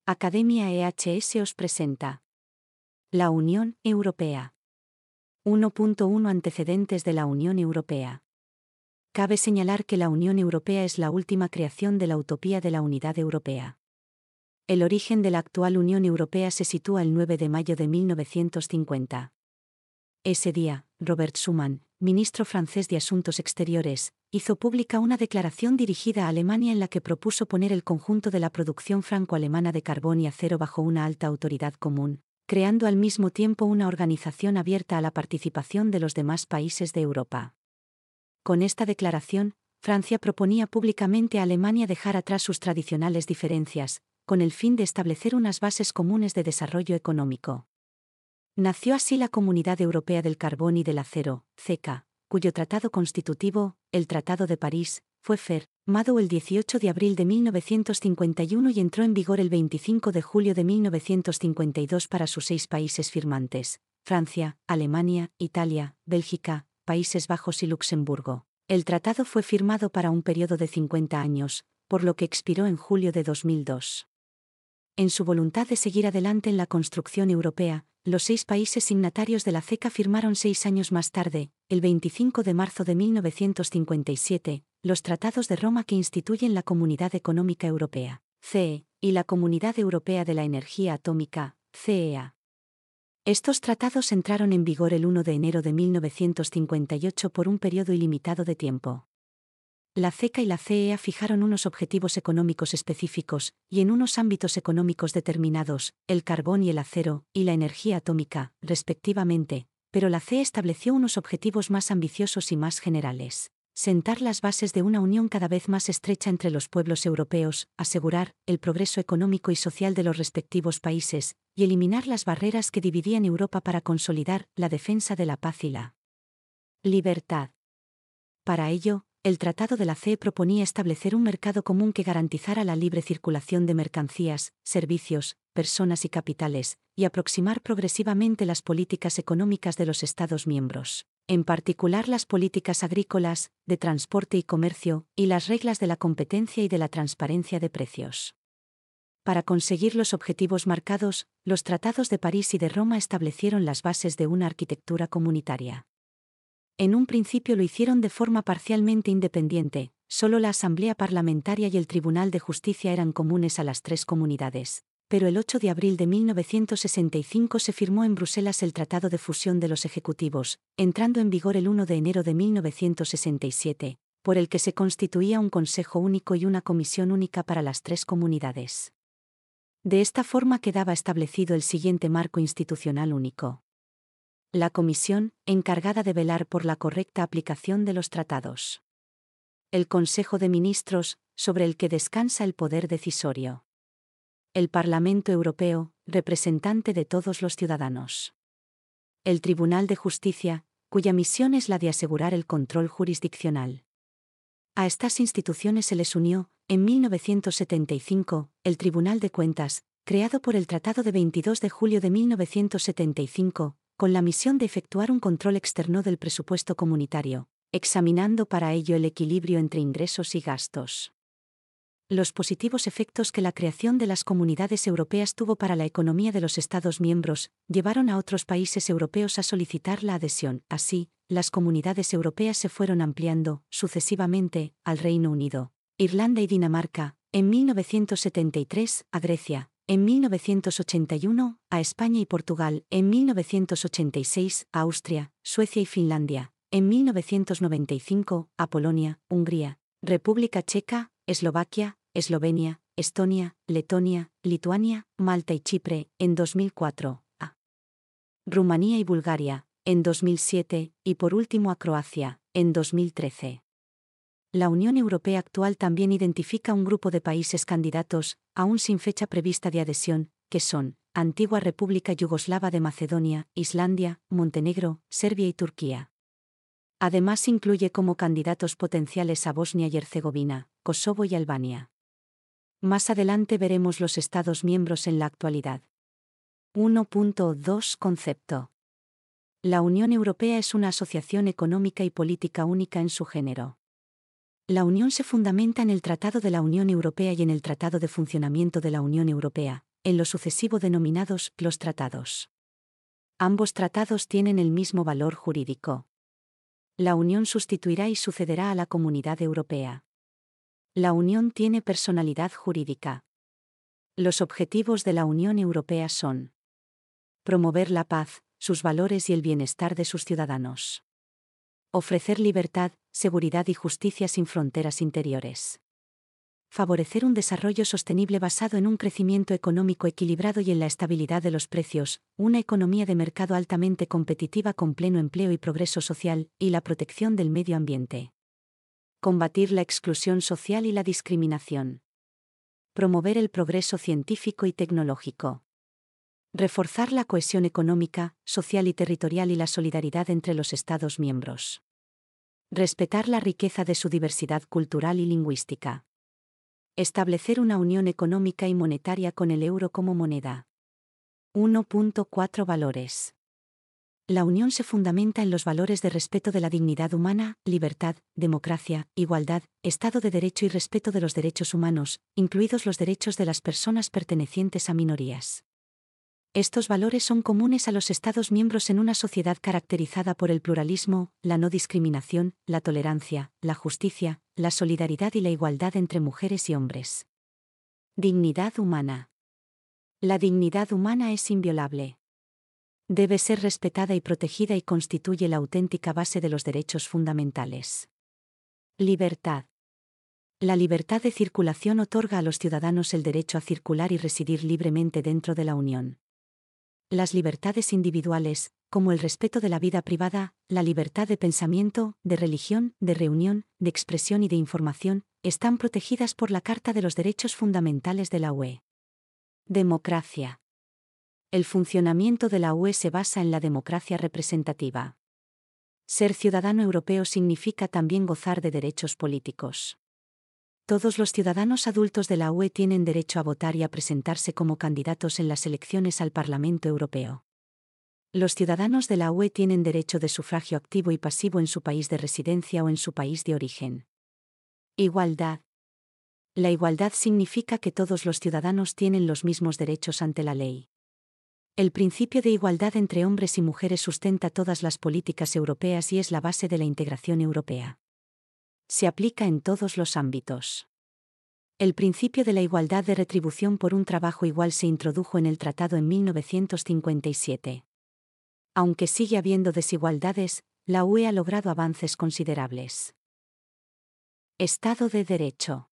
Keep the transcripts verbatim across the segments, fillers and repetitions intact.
Academia E H S os presenta la Unión Europea. uno punto uno Antecedentes de la Unión Europea. Cabe señalar que la Unión Europea es la última creación de la utopía de la unidad europea. El origen de la actual Unión Europea se sitúa el nueve de mayo de mil novecientos cincuenta. Ese día, Robert Schuman, ministro francés de Asuntos Exteriores, hizo pública una declaración dirigida a Alemania en la que propuso poner el conjunto de la producción franco-alemana de carbón y acero bajo una alta autoridad común, creando al mismo tiempo una organización abierta a la participación de los demás países de Europa. Con esta declaración, Francia proponía públicamente a Alemania dejar atrás sus tradicionales diferencias, con el fin de establecer unas bases comunes de desarrollo económico. Nació así la Comunidad Europea del Carbón y del Acero, C E C A, cuyo tratado constitutivo, el Tratado de París, fue firmado el dieciocho de abril de mil novecientos cincuenta y uno y entró en vigor el veinticinco de julio de mil novecientos cincuenta y dos para sus seis países firmantes: Francia, Alemania, Italia, Bélgica, Países Bajos y Luxemburgo. El tratado fue firmado para un periodo de cincuenta años, por lo que expiró en julio de dos mil dos. En su voluntad de seguir adelante en la construcción europea, los seis países signatarios de la C E C A firmaron seis años más tarde, el veinticinco de marzo de mil novecientos cincuenta y siete, los Tratados de Roma que instituyen la Comunidad Económica Europea, C E, y la Comunidad Europea de la Energía Atómica, C E A. Estos tratados entraron en vigor el uno de enero de mil novecientos cincuenta y ocho por un periodo ilimitado de tiempo. La C E C A y la C E A fijaron unos objetivos económicos específicos, y en unos ámbitos económicos determinados, el carbón y el acero, y la energía atómica, respectivamente, pero la C E estableció unos objetivos más ambiciosos y más generales: sentar las bases de una unión cada vez más estrecha entre los pueblos europeos, asegurar el progreso económico y social de los respectivos países, y eliminar las barreras que dividían Europa para consolidar la defensa de la paz y la libertad. Para ello, el Tratado de la C E proponía establecer un mercado común que garantizara la libre circulación de mercancías, servicios, personas y capitales, y aproximar progresivamente las políticas económicas de los Estados miembros, en particular las políticas agrícolas, de transporte y comercio, y las reglas de la competencia y de la transparencia de precios. Para conseguir los objetivos marcados, los Tratados de París y de Roma establecieron las bases de una arquitectura comunitaria. En un principio lo hicieron de forma parcialmente independiente, solo la Asamblea Parlamentaria y el Tribunal de Justicia eran comunes a las tres comunidades, pero el ocho de abril de mil novecientos sesenta y cinco se firmó en Bruselas el Tratado de Fusión de los Ejecutivos, entrando en vigor el uno de enero de mil novecientos sesenta y siete, por el que se constituía un Consejo único y una Comisión única para las tres comunidades. De esta forma quedaba establecido el siguiente marco institucional único: la Comisión, encargada de velar por la correcta aplicación de los tratados. El Consejo de Ministros, sobre el que descansa el poder decisorio. El Parlamento Europeo, representante de todos los ciudadanos. El Tribunal de Justicia, cuya misión es la de asegurar el control jurisdiccional. A estas instituciones se les unió, en mil novecientos setenta y cinco, el Tribunal de Cuentas, creado por el Tratado de veintidós de julio de mil novecientos setenta y cinco, con la misión de efectuar un control externo del presupuesto comunitario, examinando para ello el equilibrio entre ingresos y gastos. Los positivos efectos que la creación de las comunidades europeas tuvo para la economía de los Estados miembros llevaron a otros países europeos a solicitar la adhesión. Así, las comunidades europeas se fueron ampliando, sucesivamente, al Reino Unido, Irlanda y Dinamarca, en mil novecientos setenta y tres, a Grecia, en mil novecientos ochenta y uno, a España y Portugal, en mil novecientos ochenta y seis, a Austria, Suecia y Finlandia, en mil novecientos noventa y cinco, a Polonia, Hungría, República Checa, Eslovaquia, Eslovenia, Estonia, Letonia, Lituania, Malta y Chipre, en dos mil cuatro, a Rumanía y Bulgaria, en dos mil siete, y por último a Croacia, en dos mil trece. La Unión Europea actual también identifica un grupo de países candidatos, aún sin fecha prevista de adhesión, que son: Antigua República Yugoslava de Macedonia, Islandia, Montenegro, Serbia y Turquía. Además incluye como candidatos potenciales a Bosnia y Herzegovina, Kosovo y Albania. Más adelante veremos los Estados miembros en la actualidad. uno punto dos Concepto. La Unión Europea es una asociación económica y política única en su género. La Unión se fundamenta en el Tratado de la Unión Europea y en el Tratado de Funcionamiento de la Unión Europea, en lo sucesivo denominados los tratados. Ambos tratados tienen el mismo valor jurídico. La Unión sustituirá y sucederá a la Comunidad Europea. La Unión tiene personalidad jurídica. Los objetivos de la Unión Europea son: promover la paz, sus valores y el bienestar de sus ciudadanos. Ofrecer libertad, seguridad y justicia sin fronteras interiores. Favorecer un desarrollo sostenible basado en un crecimiento económico equilibrado y en la estabilidad de los precios, una economía de mercado altamente competitiva con pleno empleo y progreso social, y la protección del medio ambiente. Combatir la exclusión social y la discriminación. Promover el progreso científico y tecnológico. Reforzar la cohesión económica, social y territorial y la solidaridad entre los Estados miembros. Respetar la riqueza de su diversidad cultural y lingüística. Establecer una unión económica y monetaria con el euro como moneda. uno punto cuatro Valores. La Unión se fundamenta en los valores de respeto de la dignidad humana, libertad, democracia, igualdad, Estado de Derecho y respeto de los derechos humanos, incluidos los derechos de las personas pertenecientes a minorías. Estos valores son comunes a los Estados miembros en una sociedad caracterizada por el pluralismo, la no discriminación, la tolerancia, la justicia, la solidaridad y la igualdad entre mujeres y hombres. Dignidad humana. La dignidad humana es inviolable. Debe ser respetada y protegida y constituye la auténtica base de los derechos fundamentales. Libertad. La libertad de circulación otorga a los ciudadanos el derecho a circular y residir libremente dentro de la Unión. Las libertades individuales, como el respeto de la vida privada, la libertad de pensamiento, de religión, de reunión, de expresión y de información, están protegidas por la Carta de los Derechos Fundamentales de la U E. Democracia. El funcionamiento de la U E se basa en la democracia representativa. Ser ciudadano europeo significa también gozar de derechos políticos. Todos los ciudadanos adultos de la U E tienen derecho a votar y a presentarse como candidatos en las elecciones al Parlamento Europeo. Los ciudadanos de la U E tienen derecho de sufragio activo y pasivo en su país de residencia o en su país de origen. Igualdad. La igualdad significa que todos los ciudadanos tienen los mismos derechos ante la ley. El principio de igualdad entre hombres y mujeres sustenta todas las políticas europeas y es la base de la integración europea. Se aplica en todos los ámbitos. El principio de la igualdad de retribución por un trabajo igual se introdujo en el tratado en mil novecientos cincuenta y siete. Aunque sigue habiendo desigualdades, la U E ha logrado avances considerables. Estado de Derecho.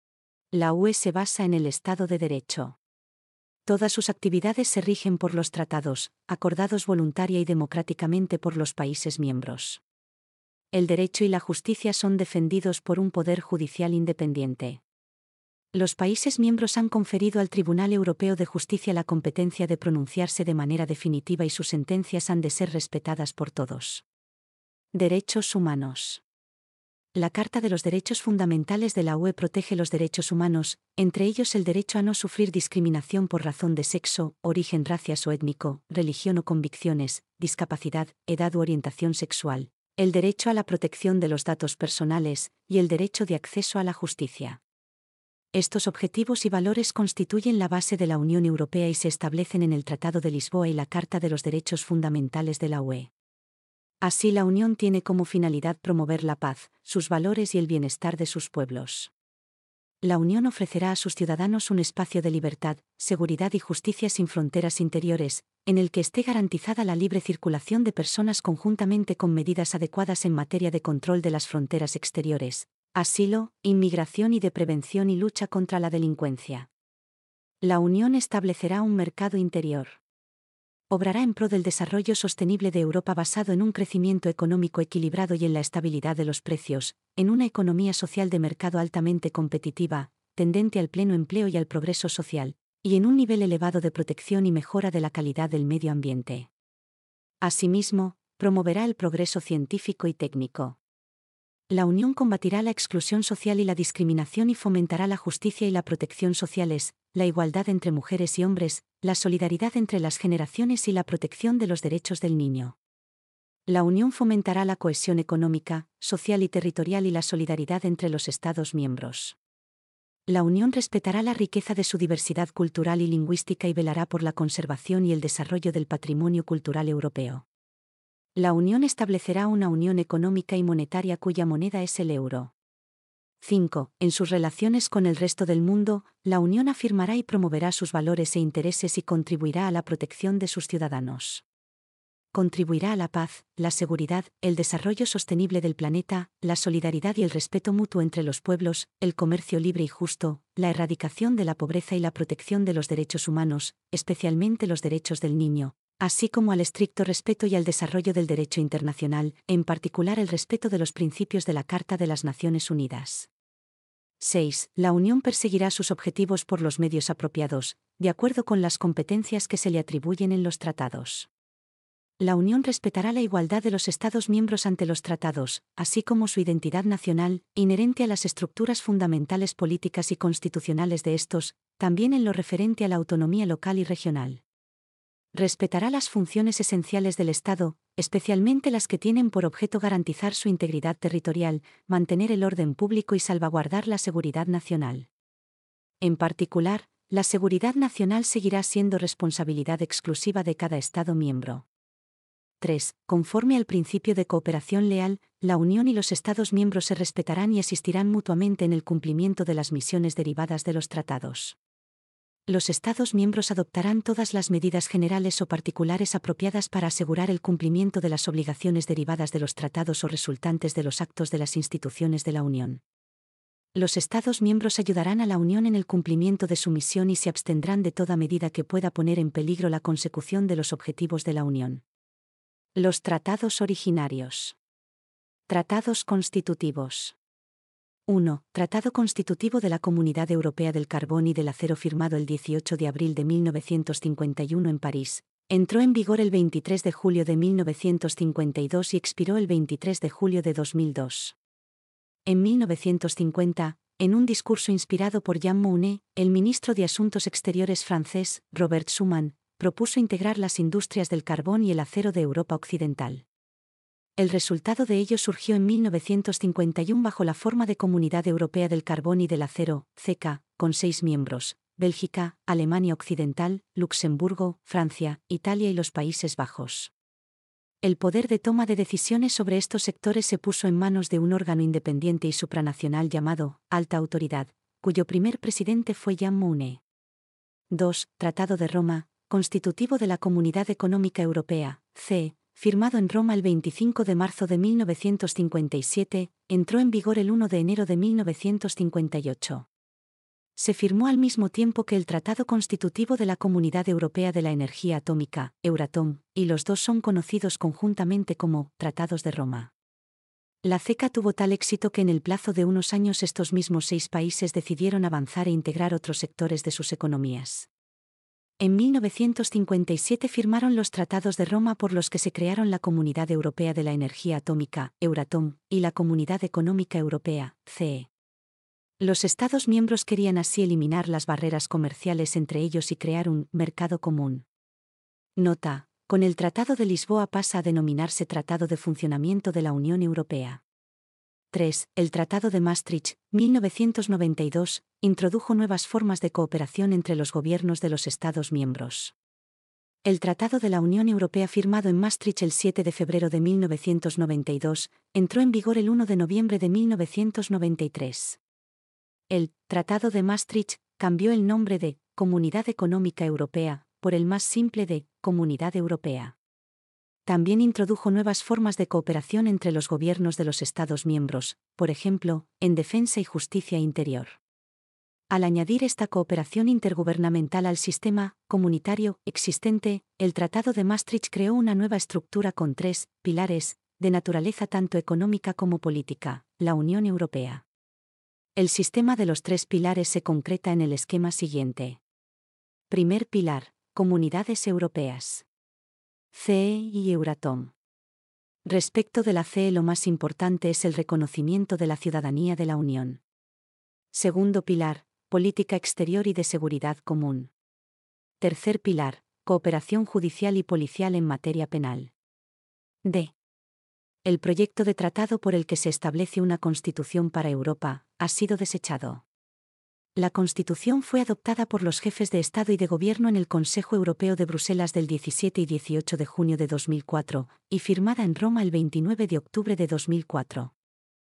La U E se basa en el Estado de Derecho. Todas sus actividades se rigen por los tratados, acordados voluntaria y democráticamente por los países miembros. El derecho y la justicia son defendidos por un poder judicial independiente. Los países miembros han conferido al Tribunal Europeo de Justicia la competencia de pronunciarse de manera definitiva y sus sentencias han de ser respetadas por todos. Derechos humanos. La Carta de los Derechos Fundamentales de la U E protege los derechos humanos, entre ellos el derecho a no sufrir discriminación por razón de sexo, origen racial o étnico, religión o convicciones, discapacidad, edad u orientación sexual, el derecho a la protección de los datos personales, y el derecho de acceso a la justicia. Estos objetivos y valores constituyen la base de la Unión Europea y se establecen en el Tratado de Lisboa y la Carta de los Derechos Fundamentales de la U E. Así la Unión tiene como finalidad promover la paz, sus valores y el bienestar de sus pueblos. La Unión ofrecerá a sus ciudadanos un espacio de libertad, seguridad y justicia sin fronteras interiores, en el que esté garantizada la libre circulación de personas conjuntamente con medidas adecuadas en materia de control de las fronteras exteriores, asilo, inmigración y de prevención y lucha contra la delincuencia. La Unión establecerá un mercado interior. Obrará en pro del desarrollo sostenible de Europa basado en un crecimiento económico equilibrado y en la estabilidad de los precios, en una economía social de mercado altamente competitiva, tendente al pleno empleo y al progreso social, y en un nivel elevado de protección y mejora de la calidad del medio ambiente. Asimismo, promoverá el progreso científico y técnico. La Unión combatirá la exclusión social y la discriminación y fomentará la justicia y la protección sociales, la igualdad entre mujeres y hombres, la solidaridad entre las generaciones y la protección de los derechos del niño. La Unión fomentará la cohesión económica, social y territorial y la solidaridad entre los Estados miembros. La Unión respetará la riqueza de su diversidad cultural y lingüística y velará por la conservación y el desarrollo del patrimonio cultural europeo. La Unión establecerá una unión económica y monetaria cuya moneda es el euro. cinco. En sus relaciones con el resto del mundo, la Unión afirmará y promoverá sus valores e intereses y contribuirá a la protección de sus ciudadanos. Contribuirá a la paz, la seguridad, el desarrollo sostenible del planeta, la solidaridad y el respeto mutuo entre los pueblos, el comercio libre y justo, la erradicación de la pobreza y la protección de los derechos humanos, especialmente los derechos del niño, así como al estricto respeto y al desarrollo del derecho internacional, en particular el respeto de los principios de la Carta de las Naciones Unidas. seis. La Unión perseguirá sus objetivos por los medios apropiados, de acuerdo con las competencias que se le atribuyen en los tratados. La Unión respetará la igualdad de los Estados miembros ante los tratados, así como su identidad nacional, inherente a las estructuras fundamentales políticas y constitucionales de estos, también en lo referente a la autonomía local y regional. Respetará las funciones esenciales del Estado, especialmente las que tienen por objeto garantizar su integridad territorial, mantener el orden público y salvaguardar la seguridad nacional. En particular, la seguridad nacional seguirá siendo responsabilidad exclusiva de cada Estado miembro. tres. Conforme al principio de cooperación leal, la Unión y los Estados miembros se respetarán y asistirán mutuamente en el cumplimiento de las misiones derivadas de los tratados. Los Estados miembros adoptarán todas las medidas generales o particulares apropiadas para asegurar el cumplimiento de las obligaciones derivadas de los tratados o resultantes de los actos de las instituciones de la Unión. Los Estados miembros ayudarán a la Unión en el cumplimiento de su misión y se abstendrán de toda medida que pueda poner en peligro la consecución de los objetivos de la Unión. Los tratados originarios. Tratados constitutivos. uno. Tratado Constitutivo de la Comunidad Europea del Carbón y del Acero firmado el dieciocho de abril de mil novecientos cincuenta y uno en París. Entró en vigor el veintitrés de julio de mil novecientos cincuenta y dos y expiró el veintitrés de julio de dos mil dos. En mil novecientos cincuenta, en un discurso inspirado por Jean Monnet, el ministro de Asuntos Exteriores francés, Robert Schuman, propuso integrar las industrias del carbón y el acero de Europa Occidental. El resultado de ello surgió en mil novecientos cincuenta y uno bajo la forma de Comunidad Europea del Carbón y del Acero, C E C A, con seis miembros: Bélgica, Alemania Occidental, Luxemburgo, Francia, Italia y los Países Bajos. El poder de toma de decisiones sobre estos sectores se puso en manos de un órgano independiente y supranacional llamado Alta Autoridad, cuyo primer presidente fue Jean Monnet. dos. Tratado de Roma, constitutivo de la Comunidad Económica Europea, C E, firmado en Roma el veinticinco de marzo de mil novecientos cincuenta y siete, entró en vigor el primero de enero de mil novecientos cincuenta y ocho. Se firmó al mismo tiempo que el Tratado Constitutivo de la Comunidad Europea de la Energía Atómica, Euratom, y los dos son conocidos conjuntamente como Tratados de Roma. La C E C A tuvo tal éxito que en el plazo de unos años estos mismos seis países decidieron avanzar e integrar otros sectores de sus economías. En mil novecientos cincuenta y siete firmaron los Tratados de Roma por los que se crearon la Comunidad Europea de la Energía Atómica, Euratom, y la Comunidad Económica Europea, C E. Los Estados miembros querían así eliminar las barreras comerciales entre ellos y crear un mercado común. Nota: con el Tratado de Lisboa pasa a denominarse Tratado de Funcionamiento de la Unión Europea. tres. El Tratado de Maastricht, mil novecientos noventa y dos, introdujo nuevas formas de cooperación entre los gobiernos de los Estados miembros. El Tratado de la Unión Europea firmado en Maastricht el siete de febrero de mil novecientos noventa y dos, entró en vigor el primero de noviembre de mil novecientos noventa y tres. El Tratado de Maastricht cambió el nombre de Comunidad Económica Europea por el más simple de Comunidad Europea. También introdujo nuevas formas de cooperación entre los gobiernos de los Estados miembros, por ejemplo, en defensa y justicia interior. Al añadir esta cooperación intergubernamental al sistema comunitario existente, el Tratado de Maastricht creó una nueva estructura con tres pilares, de naturaleza tanto económica como política: la Unión Europea. El sistema de los tres pilares se concreta en el esquema siguiente. Primer pilar: Comunidades Europeas. C E y Euratom. Respecto de la C E, lo más importante es el reconocimiento de la ciudadanía de la Unión. Segundo pilar: Política exterior y de seguridad común. Tercer pilar: Cooperación judicial y policial en materia penal. D. El proyecto de tratado por el que se establece una Constitución para Europa ha sido desechado. La Constitución fue adoptada por los jefes de Estado y de Gobierno en el Consejo Europeo de Bruselas del diecisiete y dieciocho de junio de dos mil cuatro, y firmada en Roma el veintinueve de octubre de dos mil cuatro.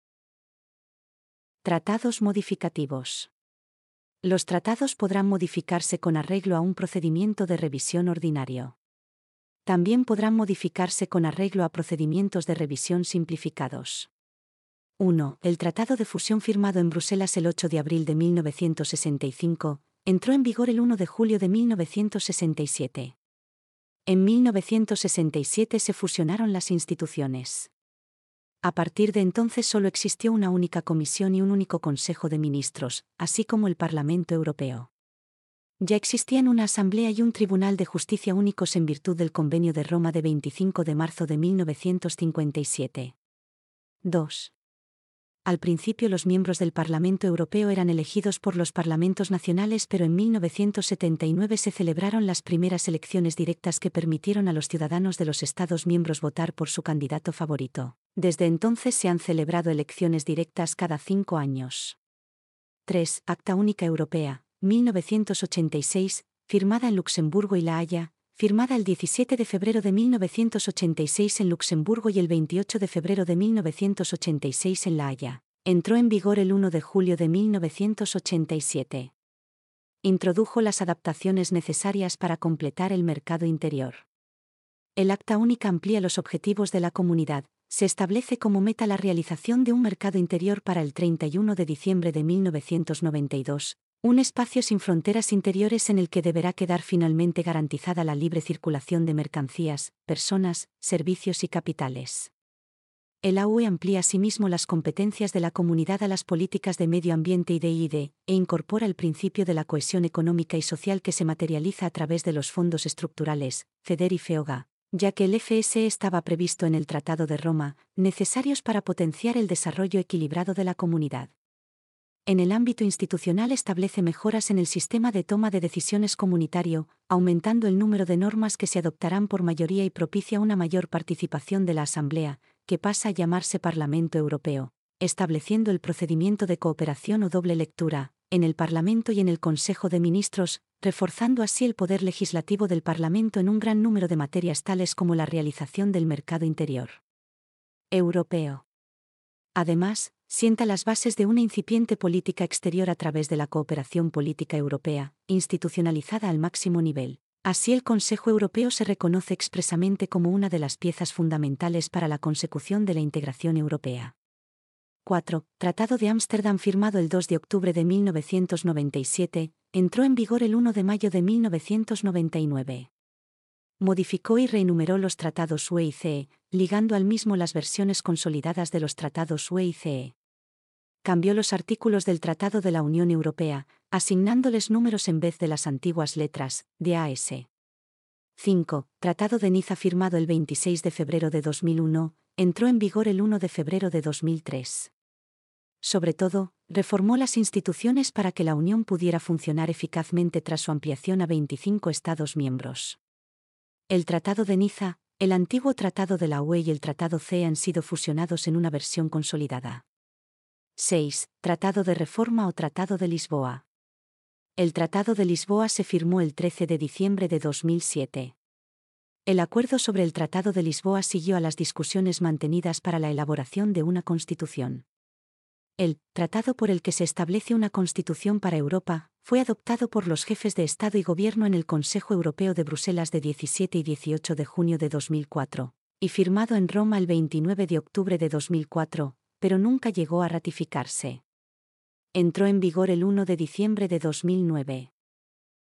Tratados modificativos. Los tratados podrán modificarse con arreglo a un procedimiento de revisión ordinario. También podrán modificarse con arreglo a procedimientos de revisión simplificados. uno. El Tratado de Fusión firmado en Bruselas el ocho de abril de mil novecientos sesenta y cinco, entró en vigor el uno de julio de mil novecientos sesenta y siete. En mil novecientos sesenta y siete se fusionaron las instituciones. A partir de entonces solo existió una única comisión y un único Consejo de Ministros, así como el Parlamento Europeo. Ya existían una Asamblea y un Tribunal de Justicia únicos en virtud del Convenio de Roma de veinticinco de marzo de mil novecientos cincuenta y siete. dos. Al principio los miembros del Parlamento Europeo eran elegidos por los parlamentos nacionales, pero en mil novecientos setenta y nueve se celebraron las primeras elecciones directas que permitieron a los ciudadanos de los Estados miembros votar por su candidato favorito. Desde entonces se han celebrado elecciones directas cada cinco años. tres. Acta Única Europea, mil novecientos ochenta y seis, firmada en Luxemburgo y La Haya, firmada el diecisiete de febrero de mil novecientos ochenta y seis en Luxemburgo y el veintiocho de febrero de mil novecientos ochenta y seis en La Haya. Entró en vigor el uno de julio de mil novecientos ochenta y siete. Introdujo las adaptaciones necesarias para completar el mercado interior. El Acta Única amplía los objetivos de la Comunidad. Se establece como meta la realización de un mercado interior para el treinta y uno de diciembre de mil novecientos noventa y dos, un espacio sin fronteras interiores en el que deberá quedar finalmente garantizada la libre circulación de mercancías, personas, servicios y capitales. El A U E amplía asimismo las competencias de la Comunidad a las políticas de medio ambiente y de I D, e incorpora el principio de la cohesión económica y social que se materializa a través de los fondos estructurales, FEDER y FEOGA, ya que el F S E estaba previsto en el Tratado de Roma, necesarios para potenciar el desarrollo equilibrado de la comunidad. En el ámbito institucional establece mejoras en el sistema de toma de decisiones comunitario, aumentando el número de normas que se adoptarán por mayoría y propicia una mayor participación de la Asamblea, que pasa a llamarse Parlamento Europeo, estableciendo el procedimiento de cooperación o doble lectura, en el Parlamento y en el Consejo de Ministros, reforzando así el poder legislativo del Parlamento en un gran número de materias tales como la realización del mercado interior europeo. Además, sienta las bases de una incipiente política exterior a través de la cooperación política europea, institucionalizada al máximo nivel. Así el Consejo Europeo se reconoce expresamente como una de las piezas fundamentales para la consecución de la integración europea. cuatro. Tratado de Ámsterdam firmado el dos de octubre de mil novecientos noventa y siete, entró en vigor el uno de mayo de mil novecientos noventa y nueve. Modificó y reenumeró los tratados U E y C E, ligando al mismo las versiones consolidadas de los tratados U E y C E. Cambió los artículos del Tratado de la Unión Europea, asignándoles números en vez de las antiguas letras, de A a S. cinco. Tratado de Niza firmado el veintiséis de febrero de dos mil uno, entró en vigor el uno de febrero de dos mil tres. Sobre todo, reformó las instituciones para que la Unión pudiera funcionar eficazmente tras su ampliación a veinticinco Estados miembros. El Tratado de Niza, el antiguo Tratado de la U E y el Tratado C E han sido fusionados en una versión consolidada. seis. Tratado de Reforma o Tratado de Lisboa. El Tratado de Lisboa se firmó el trece de diciembre de dos mil siete. El acuerdo sobre el Tratado de Lisboa siguió a las discusiones mantenidas para la elaboración de una constitución. El tratado por el que se establece una constitución para Europa fue adoptado por los jefes de Estado y Gobierno en el Consejo Europeo de Bruselas de diecisiete y dieciocho de junio de dos mil cuatro, y firmado en Roma el veintinueve de octubre de dos mil cuatro, pero nunca llegó a ratificarse. Entró en vigor el uno de diciembre de dos mil nueve.